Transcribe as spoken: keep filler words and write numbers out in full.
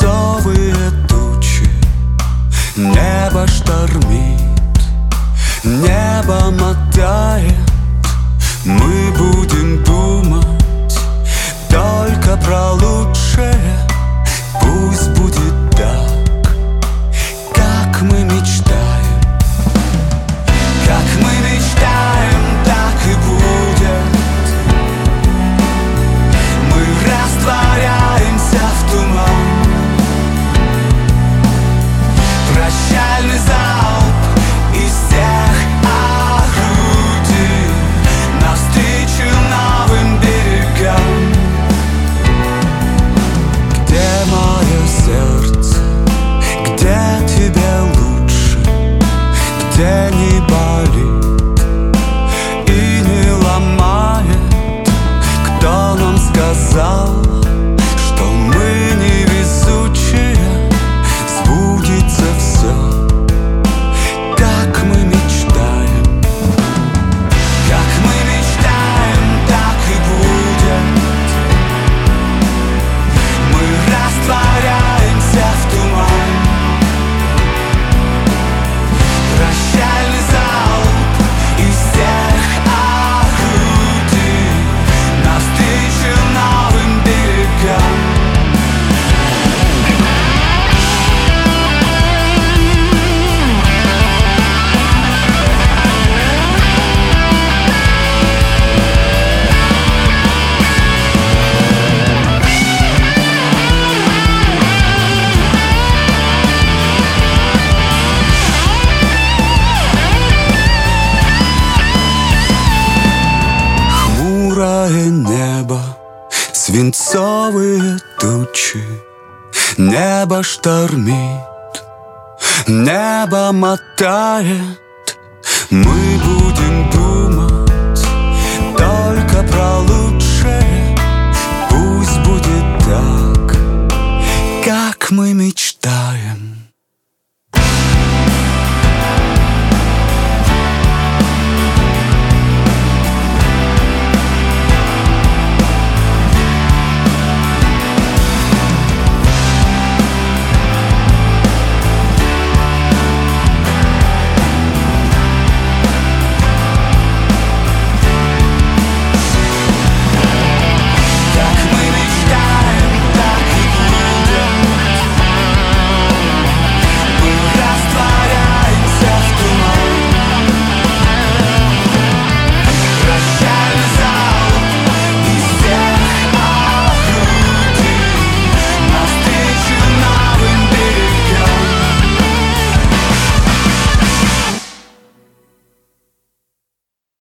свинцовые тучи, небо штормит, небо мотает. Мы будем думать только про лучшее. Пусть будет так, как мы мечтаем. Как мы мечтаем, так и будет. Мы растворяемся в туман. Прощальный залп из всех орудий навстречу новым берегам. Где мое сердце? Где тебе лучше? Где не болит и не ломает? Кто нам сказал, что мы невезучие? Сбудется все, как мы мечтаем. Как мы мечтаем, так и будет. Мы растворяемся в туман. Прощальный залп из всех орудий навстречу новым берегам. Хмурое небо, свинцовые тучи, небо штормит, небо мотает. Мы будем думать только про лучшее. Пусть будет так, как мы мечтаем.